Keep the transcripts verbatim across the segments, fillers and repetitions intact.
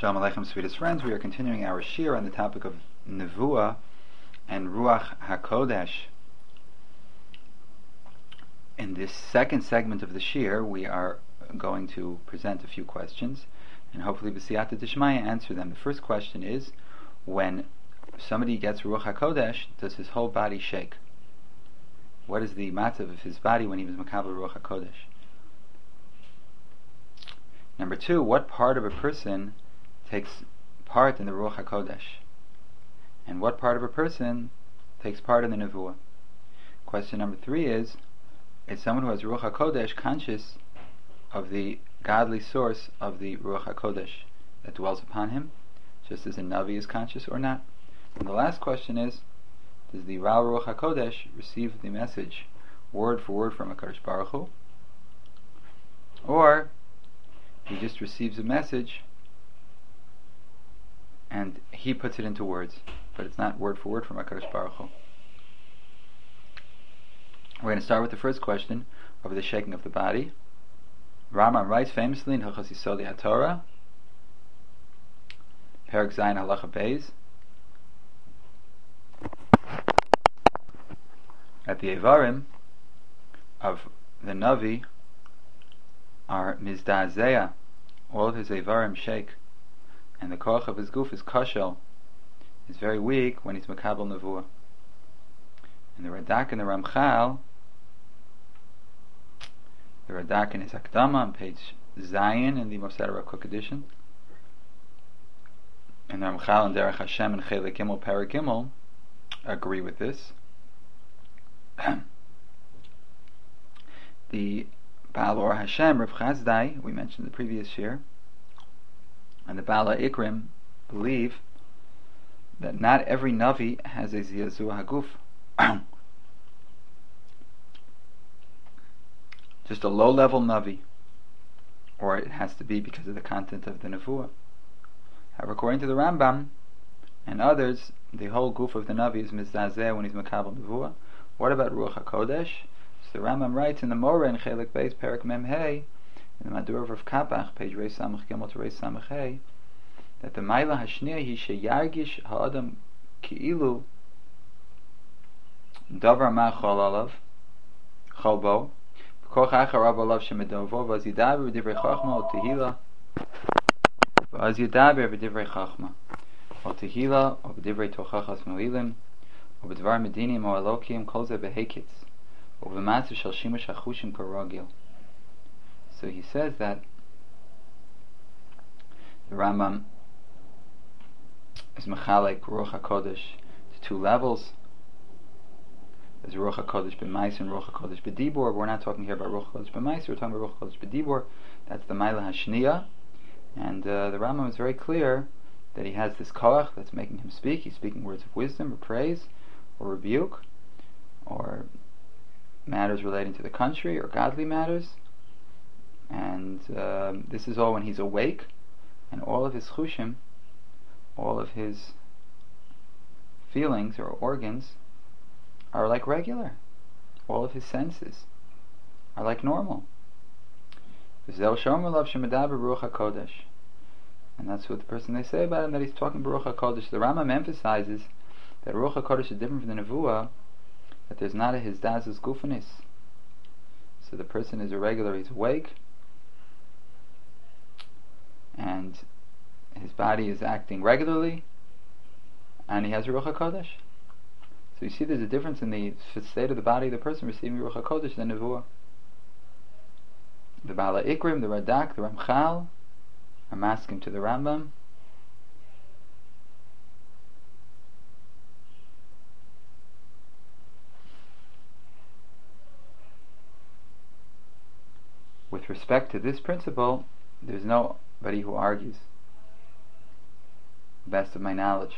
Shalom Aleichem, sweetest friends. We are continuing our shir on the topic of Nevuah and Ruach HaKodesh. In this second segment of the shir, we are going to present a few questions, and hopefully B'siyata Dishmaya answer them. The first question is, when somebody gets Ruach HaKodesh, does his whole body shake? What is the matzav of his body when he was Makabel Ruach HaKodesh? Number two, what part of a person takes part in the Ruach HaKodesh? And what part of a person takes part in the Nevuah? Question number three is, is someone who has Ruach HaKodesh conscious of the godly source of the Ruach HaKodesh that dwells upon him, just as a Navi is conscious or not? And the last question is, does the Ral Ruach HaKodesh receive the message word for word from HaKadosh Baruch Hu, or he just receives a message and he puts it into words, but it's not word for word from HaKadosh Baruch Hu? We're going to start with the first question over the shaking of the body. Rambam writes famously in Hilchos Yisodei HaTorah, Perek Zayin Halacha Beis, that the Evarim of the Navi are Mizdazeya, all of his Evarim shake, and the koach of his guf is kashel, is very weak when he's makabel nevuah. And the Radak and the Ramchal, the Radak in his Akdama on page Zayin in the Moshe Rav Kook edition, and the Ramchal and Derech Hashem and Chelik Gimel Perek Gimel agree with this. The Baal Or Hashem, Rav Chazdai, we mentioned the previous year, and the Bala Ikrim believe that not every Navi has a Ziyazua Haguf. Just a low-level Navi, or it has to be because of the content of the Nevuah. However, according to the Rambam and others, the whole Guf of the Navi is Mizdazeh when he's Makabel Nevuah. What about Ruach HaKodesh? So the Rambam writes in the Moreh in Chelik Beis Perek Mem Hey, in the Madur of Rav Kapach, page Reis Samach Gimel to Reis Samach Hey, that the Maila Hashniya hi sheyargish ha'adam ki'ilu davar ma chol alav chol bo b'koch acharav alav shemedovo v'az yidaber v'divrei chachma o tehila v'az yidaber v'divrei chachma o tehila o v'divrei tochachas mo'ilim o v'dvar medinim o alokim kol ze behekitz o v'matzav shel shimush hachushim karagil. So he says that the Rambam is Mechalek Ruach HaKodesh to two levels. There's Ruach HaKodesh b'mais and Ruach HaKodesh b'dibor. We're not talking here about Ruach HaKodesh b'mais, we're talking about Ruach HaKodesh b'dibor. That's the Maila Hashniya. And uh, the Rambam is very clear that he has this koach that's making him speak. He's speaking words of wisdom or praise or rebuke or matters relating to the country or godly matters. And um, this is all when he's awake, and all of his chushim, all of his feelings or organs are like regular. All of his senses are like normal. And that's what the person they say about him, that he's talking Ruach HaKodesh. The Rambam emphasizes that Ruach HaKodesh is different from the Nevuah, that there's not a Hizdazus Gufanis. So the person is irregular, he's awake, and his body is acting regularly, and he has Ruach HaKodesh. So you see there's a difference in the state of the body of the person receiving Ruach HaKodesh than Nevuah. The Bala Ikrim, the Radak, the Ramchal are masking to the Rambam. With respect to this principle, there's nobody who argues, best of my knowledge.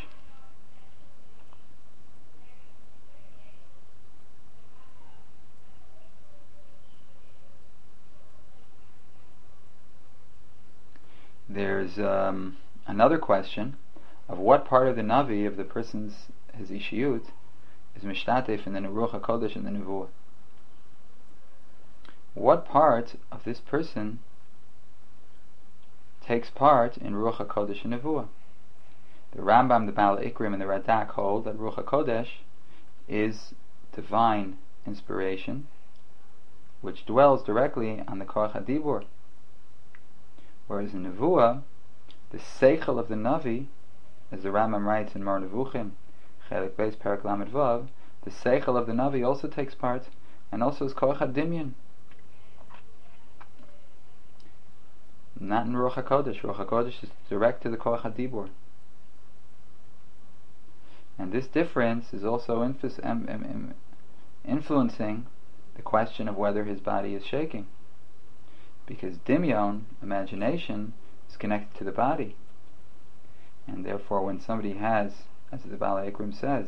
There's um, another question of what part of the Navi of the person's his Ishiyut is Mishtatef in the Ruach HaKodesh and the Nevuah. What part of this person takes part in Ruach HaKodesh and Nevuah. The Rambam, the Baal Ikrim, and the Radak hold that Ruach HaKodesh is divine inspiration, which dwells directly on the Koach HaDibur. Whereas in Nevuah, the Seichel of the Navi, as the Rambam writes in Mar Nevuchim, Chelik Beis Perek Lamed Vav, the Seichel of the Navi also takes part, and also is Koach HaDimyon. Not in Ruach HaKodesh. Ruach HaKodesh is direct to the Koach HaDibur. And this difference is also infus- um, um, um, influencing the question of whether his body is shaking. Because Dimyon, imagination, is connected to the body. And therefore when somebody has, as the Baal Ikrim says,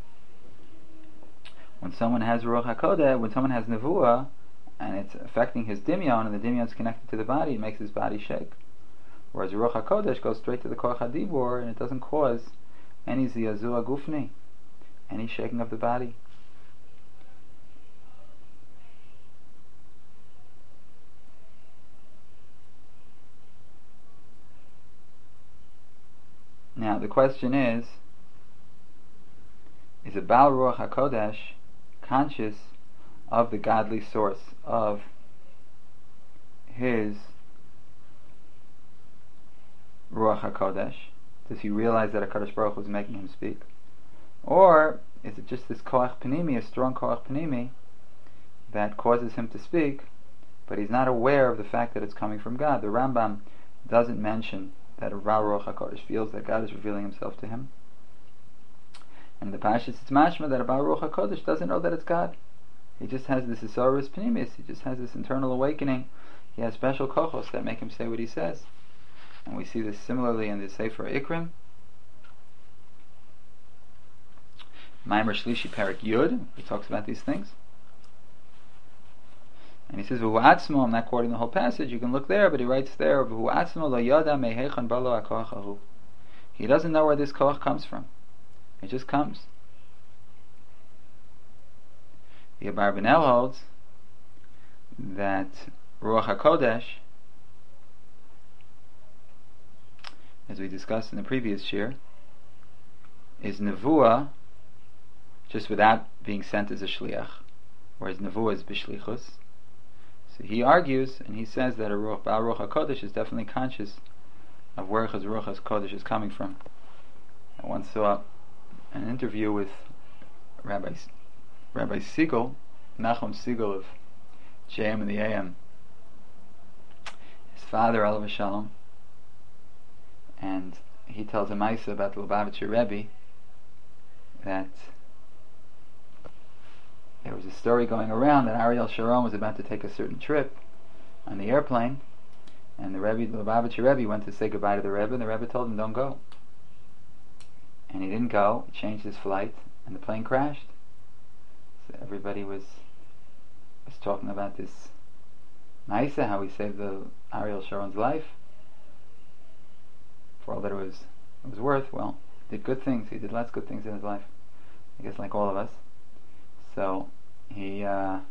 when someone has Ruach HaKodesh, when someone has Nevuah, and it's affecting his Dimyon, and the Dimyon is connected to the body, it makes his body shake. Whereas Ruach HaKodesh goes straight to the Koach HaDibur, and it doesn't cause any Ziyazua Gufni, any shaking of the body. Now the question is, is a Baal Ruach HaKodesh conscious of the godly source of his Ruach HaKodesh? Does he realize that HaKadosh Baruch Hu is making him speak? Or is it just this Koach Panimi, a strong Koach Panimi, that causes him to speak, but he's not aware of the fact that it's coming from God? The Rambam doesn't mention that a Baal Ruach HaKodesh feels that God is revealing himself to him. And the Pashas, it's mashma that a Baal Ruach HaKodesh doesn't know that it's God. He just has this Isaurus Panimis, he just has this internal awakening. He has special kochos that make him say what he says. And we see this similarly in the Sefer Ikrim. Maimer Shlishi Parak Yud, he talks about these things. And he says, V'hu atzmo, I'm not quoting the whole passage, you can look there, but he writes there, V'hu atzmo lo yada mehechan balo hakoach hahu. He doesn't know where this koach comes from. It just comes. The Abarbanel holds that Ruach HaKodesh, as we discussed in the previous year, is Nevuah just without being sent as a Shliach, whereas Nevuah is B'shlichus. So he argues, and he says that a Ruach, Baal Ruach HaKodesh is definitely conscious of where his Ruach HaKodesh is coming from. I once saw an interview with Rabbi Rabbi Siegel, Nachum Siegel of J M and the A M. His father, Alav Shalom, and he tells a Maisa about the Lubavitcher Rebbe that there was a story going around that Ariel Sharon was about to take a certain trip on the airplane, and the Rebbe, the Lubavitcher Rebbe, went to say goodbye to the Rebbe, and the Rebbe told him, don't go. And he didn't go, he changed his flight, and the plane crashed. So everybody was was talking about this Maisa, how he saved the Ariel Sharon's life. For all that it was it was worth, well, he did good things, he did lots of good things in his life. I guess like all of us. So he uh,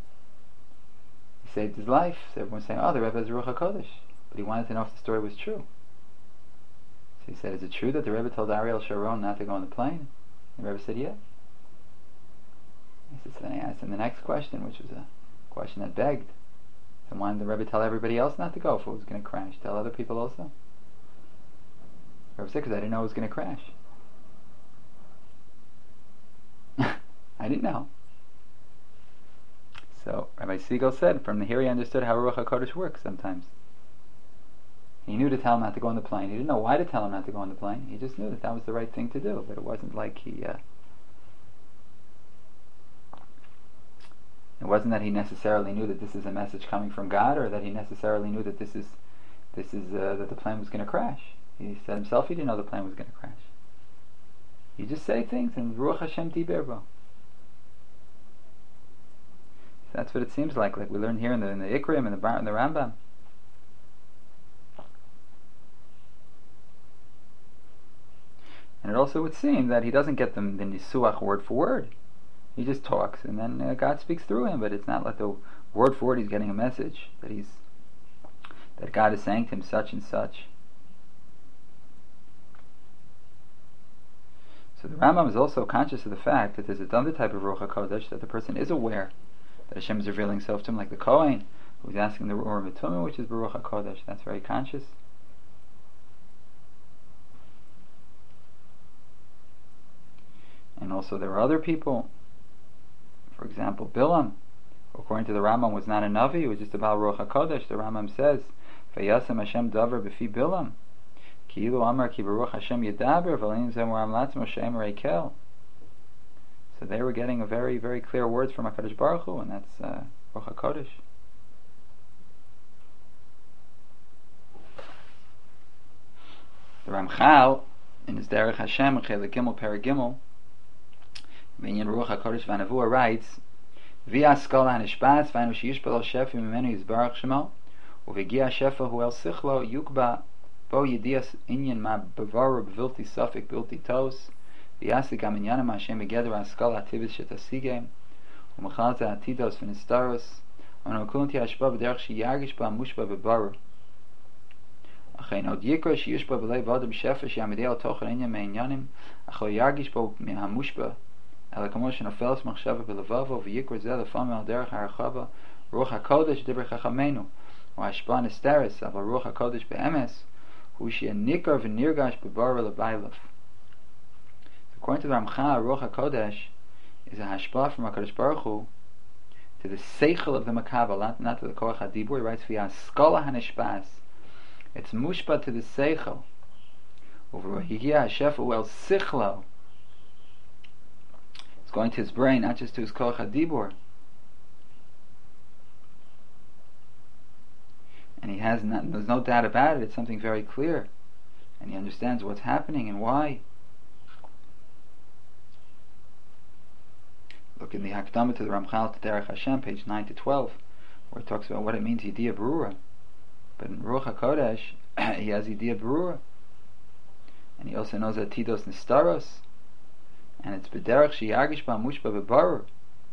he saved his life. So everyone was saying, oh, the Rebbe is Ruach HaKodesh. But he wanted to know if the story was true. So he said, is it true that the Rebbe told Ariel Sharon not to go on the plane? The Rebbe said, yeah. He said, so then I asked him the next question, which was a question that begged. So why did the Rebbe tell everybody else not to go if it was going to crash? Tell other people also? The Rebbe said, because I didn't know it was going to crash. I didn't know. So Rabbi Siegel said, from here he understood how Ruach HaKodesh works sometimes. He knew to tell him not to go on the plane. He didn't know why to tell him not to go on the plane. He just knew that that was the right thing to do. But it wasn't like he... Uh, it wasn't that he necessarily knew that this is a message coming from God, or that he necessarily knew that this is this is uh, that the plane was going to crash. He said himself he didn't know the plane was going to crash. You just say things, and Ruach Hashem Tiber Bo. So that's what it seems like. Like we learn here in the in the Ikrim and the Bar and the Rambam. And it also would seem that he doesn't get them the Nisuach word for word. He just talks, and then uh, God speaks through him. But it's not like the word for word he's getting a message that he's that God is saying to him such and such. So the Rambam is also conscious of the fact that there's another type of Ruach HaKodesh, that the person is aware that Hashem is revealing himself to him, like the Kohen, who's asking the Ruach Mitumah, which is Ruach HaKodesh. That's very conscious. And also there are other people. For example, Bilam, who according to the Rambam was not a Navi, he was just about Ruach HaKodesh. The Rambam says, Vayasem Hashem davar b'fi Bilam. Ki ilu amar ki baruch Hashem yedaber v'alein zeh moram latzmo she'em reikel. So they were getting a very, very clear words from HaKadosh Baruch Hu, and that's uh, Ruach HaKodesh. The Ramchal, in his Derech Hashem, Chelik Gimel, Perek Gimel, V'inyan Ruach HaKodesh v'Anavua writes, V'ya skol ha'nishbaz v'anu sheyishbel al shefa mimenu yizbarach shemo, u'v'gia shefa hu el sichlo yukba bo yedias inyan ma bevara b'vilti safik bilti tos, v'yasik aminyanam Hashem begeder ha'skol ha'tivis shetasigem, u'mechalta ha'tidos v'nistaros, u'nokulunti ha'shba b'derech sheyargish ba mushba b'baru. Achein od yikra sheyishba b'lei v'adam shefa she'amidei al tochen inyan me'inyanim, acho yargish bo ha'mushba, אלא כמו שנופלת מחשבה בלבבו ויקרא זה לפעמים על דרך הרחבה רוח הקודש דברי חכמינו וההשפעה נסתרת אבל רוח הקודש באמס הוא שיהיה ניכר ונרגש בברא לבילוף. According to the Ramchal, Ruach HaKodesh is a hashpah from HaKadosh Baruch Hu to the seichel of the makabel, not, not to the koach hadibur. He writes via skola hanishpas. It's mushpa to the seichel. Over higia hashefu el sichlo. Going to his brain, not just to his koach hadibur. And he has not, there's no doubt about it, it's something very clear. And he understands what's happening and why. Look in the Hakdama to the Ramchal to Derech Hashem, page nine to twelve, where it talks about what it means, Yediyah Berura. But in Ruach HaKodesh, he has Yediyah Berura. And he also knows that Tidos Nistaros, and it's b'derech she'yargish ba mushba b'barur.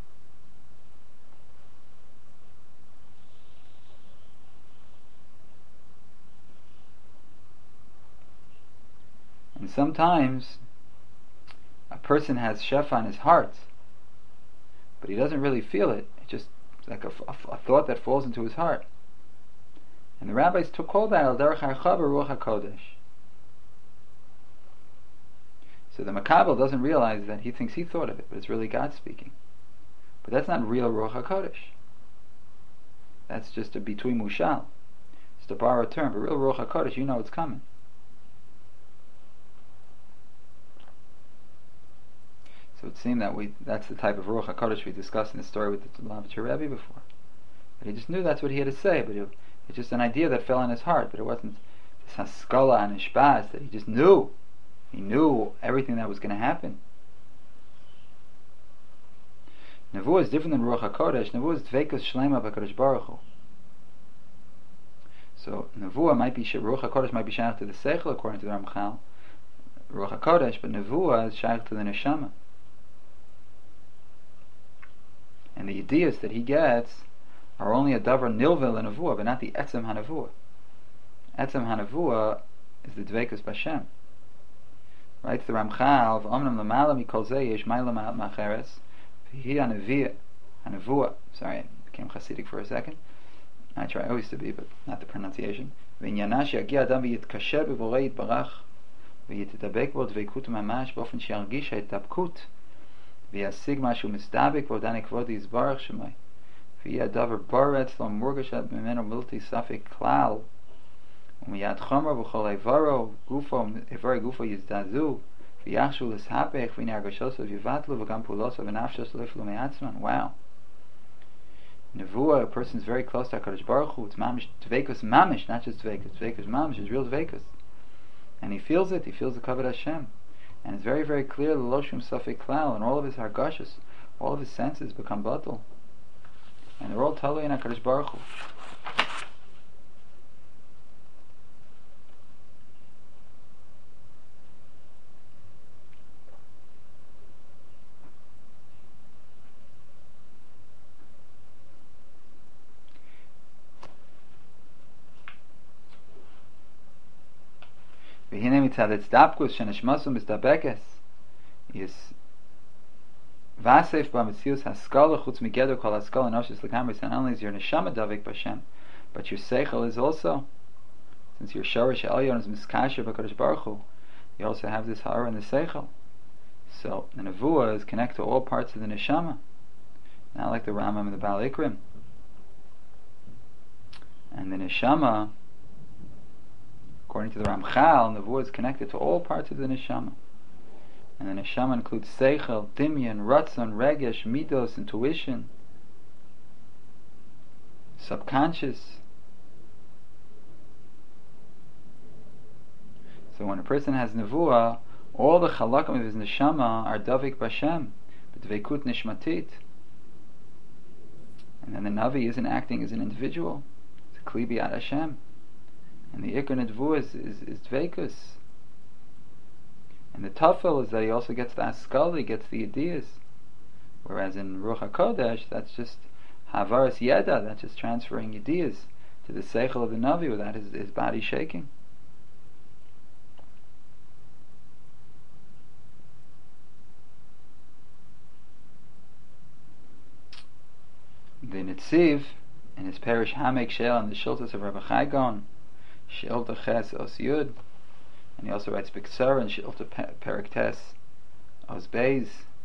And sometimes a person has shefa in his heart, but he doesn't really feel it. It's just like a, a, a thought that falls into his heart. And the rabbis took all that al derech harchava ruach hakodesh. So the Makabel doesn't realize that he thinks he thought of it, but it's really God speaking. But that's not real Ruach HaKodesh. That's just a bitui mushal. It's a borrowed term. But real Ruach HaKodesh, you know it's coming. So it seemed that we that's the type of Ruach HaKodesh we discussed in the story with the Lubavitcher Rebbe before. But he just knew that's what he had to say, but it, it's just an idea that fell in his heart, but it wasn't this haskala and ishbaz that he just knew. He knew everything that was going to happen. Nevuah is different than Ruach HaKodesh. Nevuah is dveikus shlema b'Kadosh Baruch Hu. So Nevuah might be, Ruach HaKodesh might be shaykh to the Seichel according to the Ramchal, Ruach HaKodesh, but Nevuah is shaykh to the Neshama. And the ideas that he gets are only a davar nilvel in Nevuah, but not the etzem hanevuah. Etzem hanevuah is the dveikus b'Hashem. Right, the Ramchal, V'omnam l'mala mikol zeh yesh ma'ila ma'acheres, v'hi ha'neviah, ha'nevuah. Sorry, I became Hasidic for a second. I try always to be, but not the pronunciation. V'inyanah she'yagia adam v'yitkasher b'vorei yitbarach, v'yitadabek bo dveikut mamash b'ofen she'yargish ha'itdabkut, v'yasig mashu mistabik v'odan ekvod yizbarach shemai, v'hi ha'davar baretz lo murgash ad mimeno milti safik klal, ומייד חומר וכל איברו גופו, איברי גופו יזדעזעו ויחשו לסהפך והנה הרגשוסו ויבטלו וגם פעולוסו ונפשוסו לפלו מעצמן. Wow. Nevuah, a person is very close to HaKadosh Baruch Hu. It's mamish, dveikus mamish, not just dveikus. Dveikus mamish is real dveikus. And he feels it, he feels the kavod Hashem. And it's very, very clear, the loshum safek klal, and all of his hargashas, all of his senses become batal. And they're all talui in HaKadosh Baruch Hu. V'hinei mitzad etzdapkus shenishmasum mizdabekes is vasef b'mitzius haskala chutz migeder kol haskala noshis l'kamris. Not only is your neshama davik b'Hashem, but your seichel is also, since your shorish elyon is miskasher b'Kadosh Baruch Hu, you also have this hara in the seichel. So the nevuah is connected to all parts of the neshama, not like the Rambam and the Baal Ikrim. And the neshama, according to the Ramchal, nevuah is connected to all parts of the neshama. And the neshama includes seichel, dimyan, ratzon, regesh, midos, intuition, subconscious. So when a person has nevuah, all the chalakim of his neshama are davik b'Hashem, b'dveikut nishmatit. And then the navi isn't acting as an individual; it's a kli b'yad Hashem. And the ikar nevuah is, is, is dveikus. And the tafel is that he also gets the askal, he gets the ideas. Whereas in Ruach HaKodesh, that's just havaras yeda, that's just transferring ideas to the seichel of the navi without his, his body shaking. The Netziv, in his parish Hamek Shel on the Shiltas of Rabbi Chai Gaon, Shilta Ches Os Yud, and he also writes B'Ksar and Shilta Perik Tes Os Beis.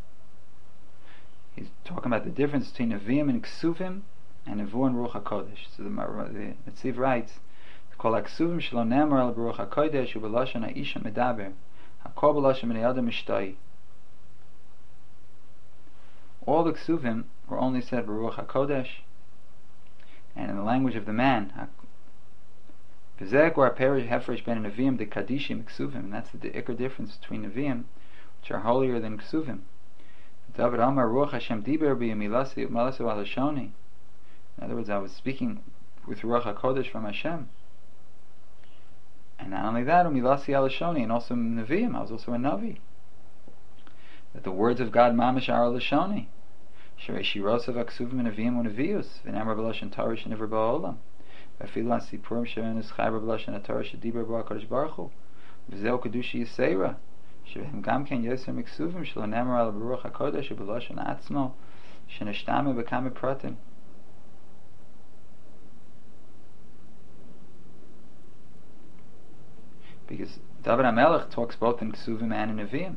He's talking about the difference between Nevi'im and Ksuvim and Nevuah and Ruach HaKodesh. So the, the Netziv writes, Kol HaKsuvim Shelo Nemar Al Ruach HaKodesh U'B'Lashon HaIsha Medaber HaKol B'Lashon B'nei Adam Mishtoi. All the Ksuvim were only said Baruch HaKodesh, and in the language of the man. V'zeh gor perish hefresh ben Nevi'im de Kadishim Ksuvim, and that's the, the ikar difference between Nevi'im, which are holier than Ksuvim. David Amar Ruach Hashem Diber b'Yemilasi Malasu Alashoni. In other words, I was speaking with Ruach HaKodesh from Hashem. And not only that, Umilasi Alashoni, and also Nevi'im, I was also a Navi. That the words of God mamish are Alashoni. Shrei Shirosav Aksuvim and Nevi'im and Nevi'us V'namar B'Lashon Torah Sheniver Ba'olam V'afilu HaSipurim She'en Eschayra B'Lashon HaTorah Shediber Bo HaKadosh Baruch Hu V'zeu Kedushi Yisera She'hem Gam Ken Yoser Miksuvim Shelo Namar Al Baruch HaKodesh B'Lashon Atzmo She'neshtame B'Kame Pratim. Because David HaMelech talks both in Ksuvim and in Nevi'im.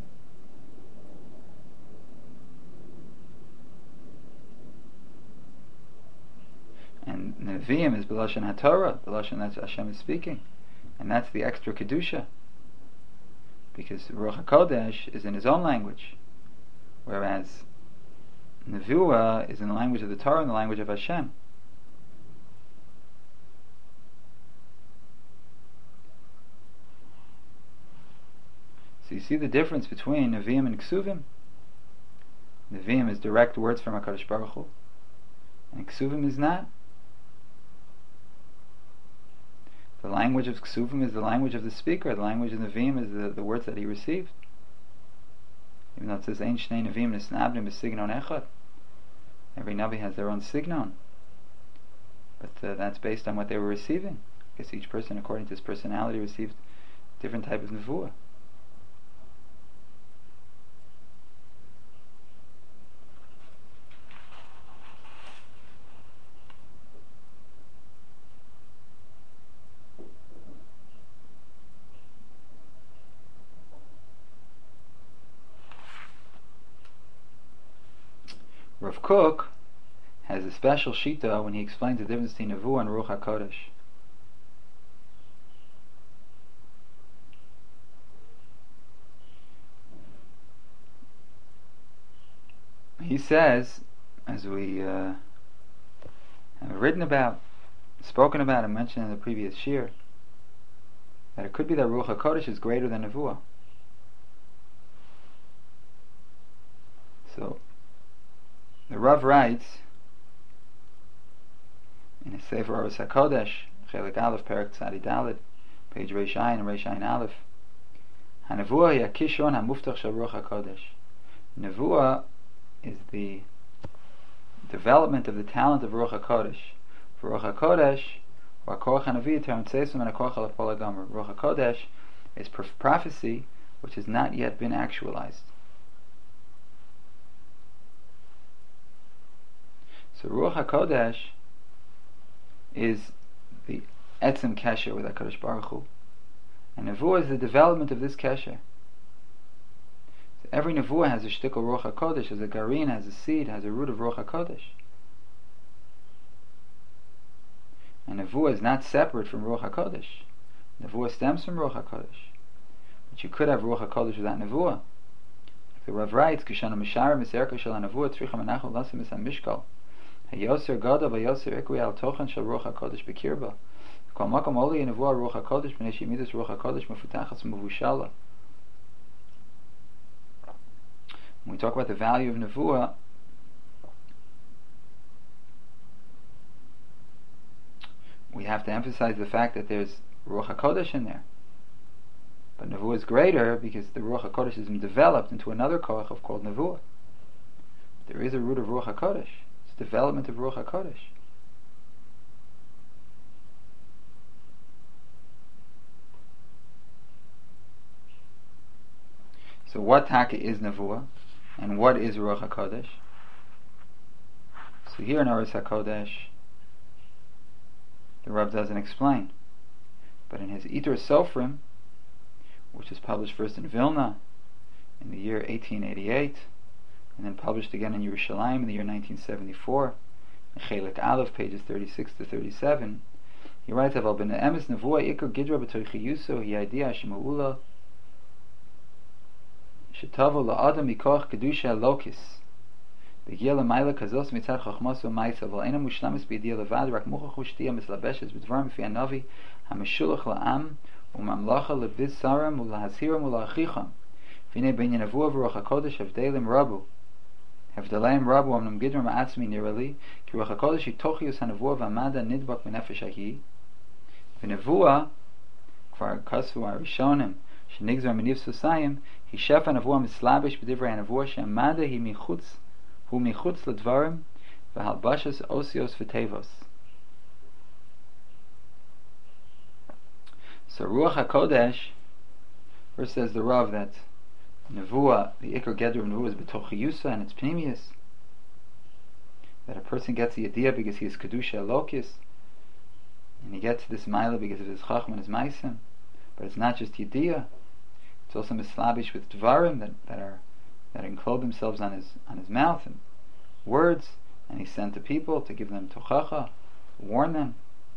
And Nevi'im is B'Lashon HaTorah, the Lashon that Hashem is speaking, and that's the extra kedusha, because Ruach HaKodesh is in his own language, whereas Nevuah is in the language of the Torah and the language of Hashem. So you see the difference between Nevi'im and Ksuvim. Nevi'im is direct words from HaKadosh Baruch Hu, and Ksuvim is not. The language of Ksuvim is the language of the speaker. The language of Nevi'im is the, the words that he received. Even though it says Ein Shnei Nevi'im Nisnabdim B'Signon Echad. Every Navi has their own signon, but uh, that's based on what they were receiving. I guess each person, according to his personality, received a different type of nevuah. Rav Kook has a special shita when he explains the difference between Nevuah and Ruach HaKodesh. He says, as we uh, have written about, spoken about, and mentioned in the previous shir, that it could be that Ruach HaKodesh is greater than Nevuah. So, the Rav writes in his Sefer Oros HaKodesh, Chelik Aleph, Perek Tzadi Daled, page Reish Ayin and Reish Ayin Aleph, HaNevuah hi HaKishron HaMuftach Shel Ruach HaKodesh. Nevuah is the development of the talent of Ruach HaKodesh. For Ruach HaKodesh, HaKorach HaNavi Terem Tzesum and HaKorach HaLapol HaGomer. Ruach HaKodesh is prophecy which has not yet been actualized. So Ruach HaKodesh is the etzem kesher with HaKadosh Baruch Hu, and Nevuah is the development of this kesher. So every Nevuah has a shtickle Ruach HaKodesh, has a garin, has a seed, has a root of Ruach HaKodesh. And Nevuah is not separate from Ruach HaKodesh. Nevuah stems from Ruach HaKodesh. But you could have Ruach HaKodesh without Nevuah. The Rav writes, Kishana Mishara Miserka Shal HaNevuah Tzricha Menachal Lasim Is HaMishkal Hayoser Gada Vayoser Ikri Al Tochen Shal Ruach HaKodesh Bekirba Kol Makom Oli Nevuah Ruach HaKodesh B'nei Shemidas Ruach HaKodesh Mefutachas Mevushala. When we talk about the value of Nevuah, we have to emphasize the fact that there's Ruach HaKodesh in there. But Nevuah is greater because the Ruach HaKodesh has been developed into another koach of called Nevuah. There is a root of Ruach HaKodesh. It's development of Ruach HaKodesh. So what taka is Nevuah? And what is Ruach HaKodesh? So here in Oros HaKodesh, the Rav doesn't explain. But in his Itur Sofrim, which was published first in Vilna in the year eighteen eighty-eight, and then published again in Yerushalayim in the year nineteen seventy-four, in Chelik Aleph, pages thirty-six to thirty-seven, he writes, Aval ben emes nevuah ikar gidra b'toichi yuso hi idea shema'ula shetavo la'adam mikoch kedusha lokis b'gia l'mayla kazos mitzad chachmas u'maisa aval ena mushlamis b'idea levad rak muchach u'shtiya mislabeshes b'dvarim fi hanavi hameshulach la'am u'mamlacha lebisaram u'lahasiram u'lachicham v'nei b'inyan nevuah v'ruach HaKodesh avdelim rabu avdelim rabu amnum gidra ma'atzmi nirali ki ruach HaKodesh yitochius hanavuah v'amada nidbak v'nefesh hahi v'nevuah kvar kasvu ha'rishonim shenigzar miniv susayim hi shefa nevuah mislabish b'divrei hanavuah she'amada hi michutz hu michutz ledvarim v'halbashas osios v'tevos. So Ruach HaKodesh, first says the Rav that Nevuah, the Iker Gedr of Nevuah is B'tochiyusa and it's Pnimius. That a person gets the idea because he is Kedusha Elokis, and he gets this Maila because of his Chacham and his Maisim. But it's not just idea; it's also mislabish with Dvarim that, that are that enclose themselves on his on his mouth and words, and he's sent to people to give them Tochacha, warn them.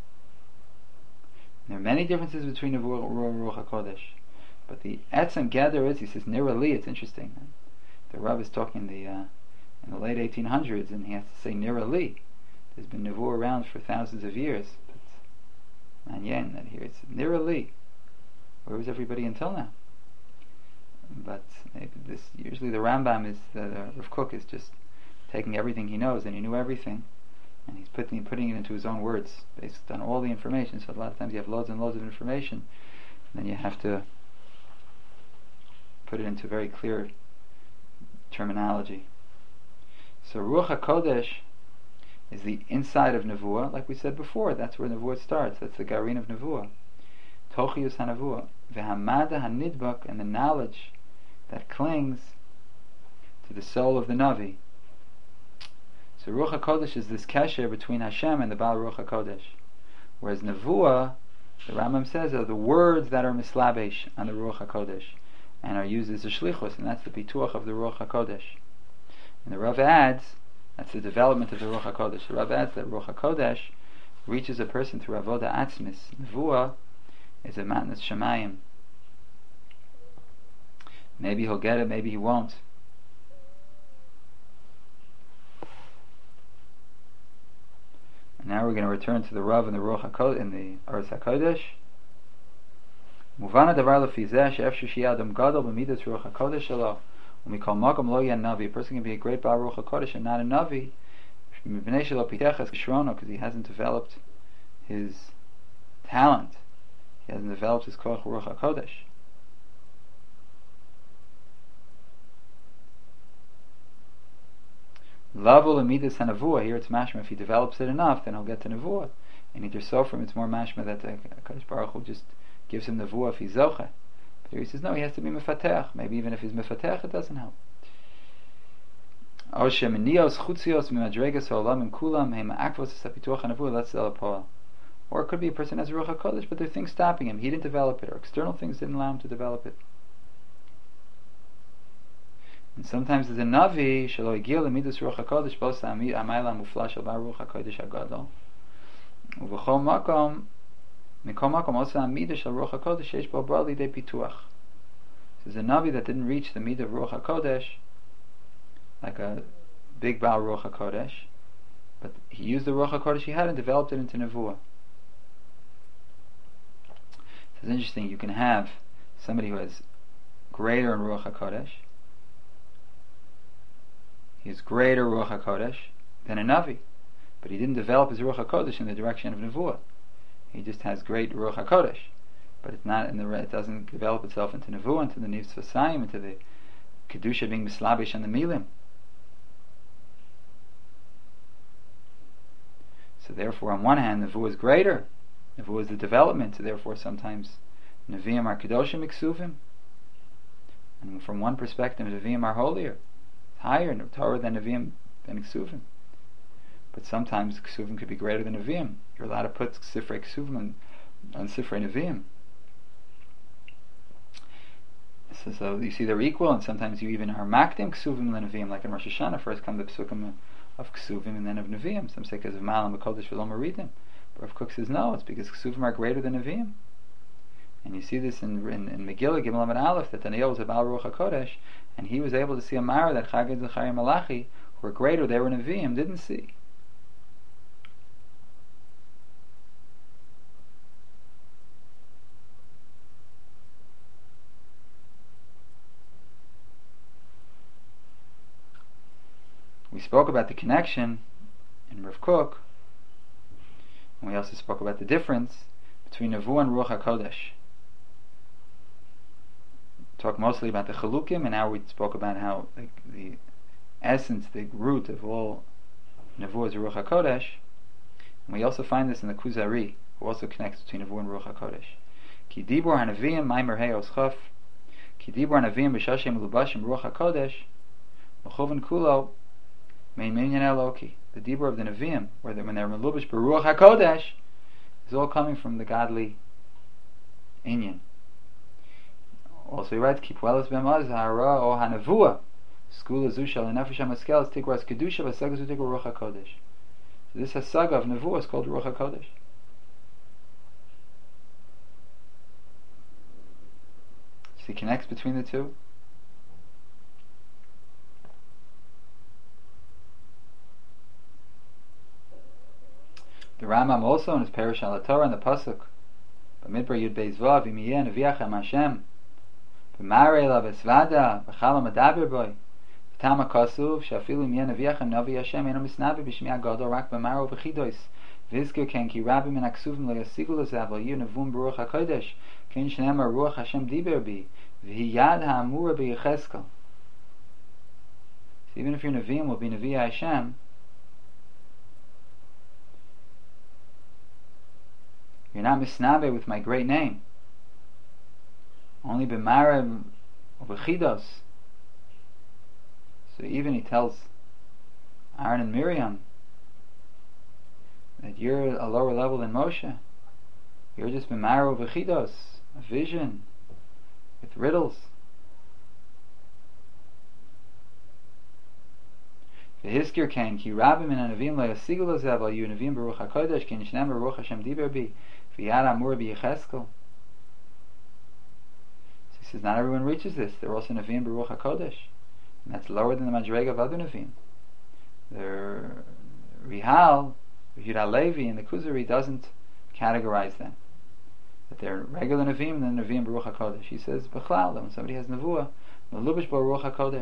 There are many differences between Nevuah and Ruach HaKodesh, but the etzem gather is, he says, Nirali. It's interesting. The Rav is talking in the uh, in the late eighteen hundreds, and he has to say Nirali. There's been Nevuah around for thousands of years, but Manyan that here it's Nirali. Where was everybody until now? But maybe this usually the Rambam is uh, the Rav Kook is just taking everything he knows, and he knew everything, and he's putting putting it into his own words based on all the information. So a lot of times you have loads and loads of information, and then you have to put it into very clear terminology. So Ruach HaKodesh is the inside of Nevuah, like we said before. That's where Nevuah starts. That's the garin of Nevuah. Tochius HaNevuah. V'hamada HaNidbak, and the knowledge that clings to the soul of the Navi. So Ruach HaKodesh is this kesher between Hashem and the Baal Ruach HaKodesh. Whereas Nevuah, the Rambam says, are the words that are mislabesh on the Ruach HaKodesh and are used as a shlichus, and that's the pituach of the Ruach HaKodesh. And the Rav adds, that's the development of the Ruach HaKodesh. The Rav adds that Ruach HaKodesh reaches a person through avoda atzmis. Nevuah is a matnas shemayim. Maybe he'll get it, maybe he won't. And now we're going to return to the Rav and the Ruach HaKodesh in the Oros HaKodesh. Muvana davar lefi zeh she'efsher sheyeh adam gadol b'midas Ruach HaKodesh shelo u'mikol makom lo yeh navi. A person can be a great Baal Ruach HaKodesh and not a navi mipnei shelo piteches kishrono, because he hasn't developed his talent. He hasn't developed his koach Ruach HaKodesh. Lavul amidas hanavuah. Here it's mashma. If he develops it enough, then he'll get to nevuah. And either sofrim, it's more mashma that the Kadosh Baruch Hu just gives him nevuah if he's zocheh. Here he says, no, he has to be mefatech. Maybe even if he's mefatech, it doesn't help. Or it could be a person has Ruach HaKodesh, but there are things stopping him. He didn't develop it, or external things didn't allow him to develop it. And sometimes there's a Navi, Shelo Igil Lemidus Ruach HaKodesh, Bosa Amayla Mufla Shel Bar Ruach HaKodesh HaGadol. Uv'chol Makom, Mikol Makom Osa Amida Shel Ruach HaKodesh Yesh Bo Bar Lidei Pituach. There's a Navi that didn't reach the Midah of Ruach HaKodesh, like a big Baal Ruach HaKodesh, but he used the Ruach HaKodesh he had and developed it into Nevuah. So it's interesting, you can have somebody who has greater in Ruach HaKodesh, he's greater Ruach HaKodesh than a Navi, but he didn't develop his Ruach HaKodesh in the direction of Nevuah. He just has great Ruach HaKodesh, but it's not in the it doesn't develop itself into Nevuah, into the Nivs Vasayim, into the Kedusha being Mislabish and the Milim. So therefore, on one hand, Nevuah is greater. Nevuah is the development, so therefore sometimes Nevi'im are Kedoshim Iksuvim. And from one perspective, Nevi'im are holier, higher in Torah than Nevi'im than Iksuvim. But sometimes Ksuvim could be greater than Nevi'im. You're allowed to put Sifrei Ksuvim on, on Sifrei Nevi'im. So, so you see they're equal, and sometimes you even are Makdim Ksuvim Nevi'im, like in Rosh Hashanah, first come the Psukim of Ksuvim and then of Nevi'im. Some say because of Malam HaKodesh V'lo Meridim. But Rav Kook says no, it's because Ksuvim are greater than Nevi'im. And you see this in, in, in Megillah, Gimel Amud Aleph, that Daniel was a Baal Ruach HaKodesh, and he was able to see a Mara that Chagid Zechariah Malachi, who were greater, they were Nevi'im, didn't see. We spoke about the connection in Rav Kook, and we also spoke about the difference between Nevuah and Ruach HaKodesh. We talked mostly about the Chalukim, and now we spoke about how like, the essence, the root of all Nevuah is Ruach HaKodesh. And we also find this in the Kuzari, who also connects between Nevuah and Ruach HaKodesh. Ki dibur hanaviyim maimer heos chaf, ki dibur hanaviyim b'shashem lubashim Ruach HaKodesh, l'choven kulo mein minyan eloki. The dibur of the Nevi'im, where they, when they're melubash b'Ruach HaKodesh, is all coming from the godly inyan. Also he writes, Ki puelas b'maz ha'ara o ha'nevuah, skula zu shel ha'nefesh ha'maskel, tikras kedusha v'saga zu tikra Ruach HaKodesh. So this hasaga of Nevuah is called Ruach HaKodesh. So he connects between the two. The Rambam also in his Perush al Torah in the pasuk, B'midbar Yud Beis Vav Imiyeh Neviachem Hashem, B'marei la V'svada V'chala Medaber Boy, V'tama Kasuv Shafilu Imiyeh Neviachem Navi Hashem Eno Misnavi B'Shmi Agadol Rak B'maro V'chidois V'izkir Ken Ki Rabbi Min Aksuvim Lo Yasigu L'Zav Lo Yu Nevum B'Ruach HaKodesh Ken Shnema Ruach Hashem Diber Bi V'hi Yad HaAmura B'Yecheskel. So even if your Nevi'im will be Nevi Hashem, you're not misnabe with my great name. Only b'mareh u'b'chidos. So even he tells Aaron and Miriam that you're a lower level than Moshe. You're just b'mareh u'b'chidos, a vision with riddles. V'hiskir kain ki rabim min hanavim lo yasigu l'zev al yu nevim b'ruach HaKodesh ki nishnem b'ruach Hashem diber bi v'yad amur b'yecheskel. So he says not everyone reaches this. They're also nevim b'ruach HaKodesh, and that's lower than the madrega of other nevim. The Rihal, Yehuda Levi, and the Kuzari doesn't categorize them. That they're regular nevim and then nevim b'ruach HaKodesh. He says b'chlal that when somebody has nevuah, melubish b'ruach HaKodesh.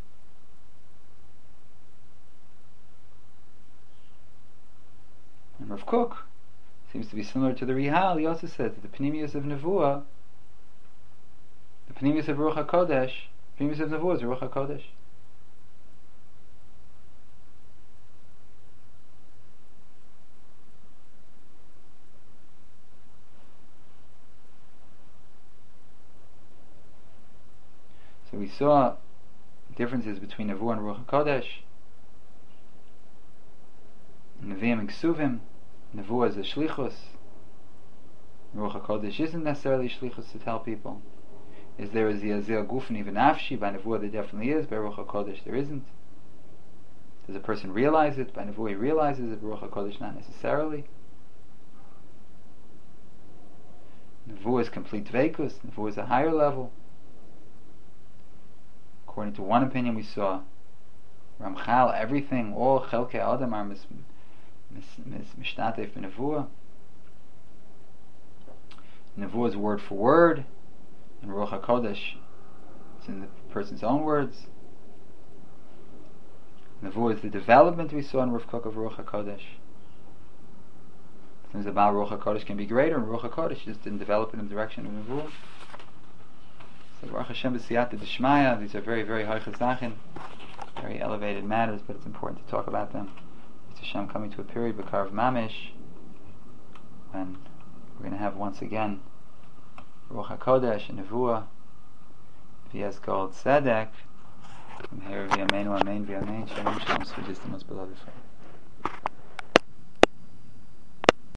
And Rav Kook seems to be similar to the Rihal. He also says that the Pnimius of Nevuah, the Pnimius of Ruach HaKodesh, Pnimius of Nevuah is Ruach HaKodesh. So we saw differences between Nevuah and Ruach HaKodesh. Nevi'im and Ksuvim. Nevuah is a shlichus. Ruach HaKodesh isn't necessarily shlichus to tell people. Is there a ziyazeh gufni v'nafshi? By Nevuah there definitely is, by Ruach HaKodesh there isn't. Does a person realize it? By Nevuah he realizes it, by Ruach HaKodesh not necessarily. Nevuah is complete dveikus. Nevuah is a higher level. According to one opinion we saw, Ramchal, everything, all Chelkei Adam are mishtatef b'Nevuah. Nevuah is word for word, and Ruach HaKodesh it's in the person's own words. Nevuah is the development we saw in Rav Kook of Ruach HaKodesh. Sometimes the Baal Ruach HaKodesh can be greater, and Ruach HaKodesh just didn't develop in the direction of Nevuah. So Baruch Hashem b'siyata d'shmaya, these are very, very high chazachin, very elevated matters, but it's important to talk about them. It's Hashem coming to a period, B'karav Mamish, when we're going to have once again Ruach HaKodesh and Nevuah, V'yes Gold Tzedek, from here V'yameinu Amen V'yamein, Shalom Shalom, so just the most beloved friend.